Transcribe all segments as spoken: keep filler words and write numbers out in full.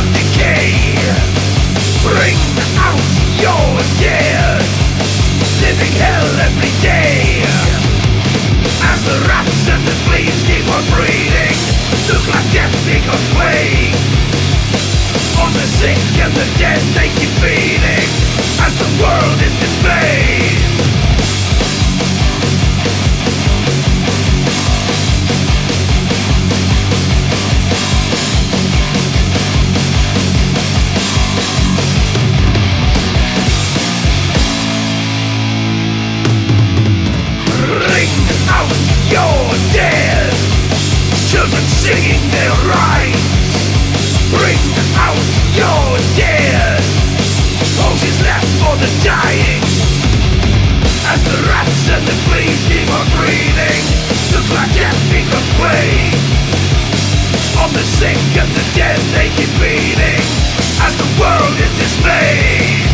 of decay. Bring out your dead, living hell every day. As the rats and the fleas keep on breeding, look like death becomes plague. On the sick and the dead they keep feeding, as the world is dismayed. You're dead, children singing their rights. Bring out your dead, roses left for the dying. As the rats and the fleas keep on breathing, look like death becomes plague. On the sick and the dead they keep feeding, as the world is dismayed.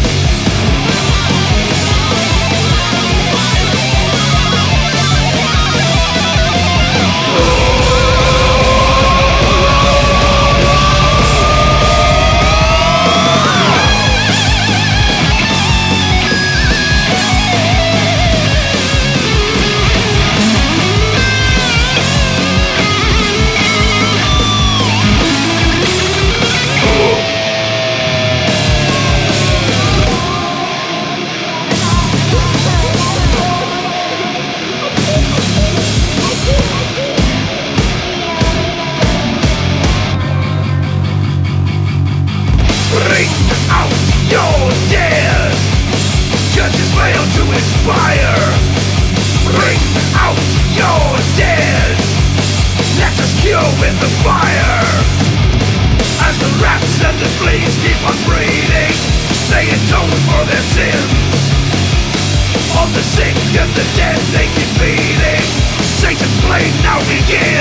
Bring out your dead, churches fail to inspire. Bring out your dead, let us cure with the fire. As the rats and the fleas keep on breeding, they atone for their sins. On the sick and the dead they keep feeding, Satan's play now begins.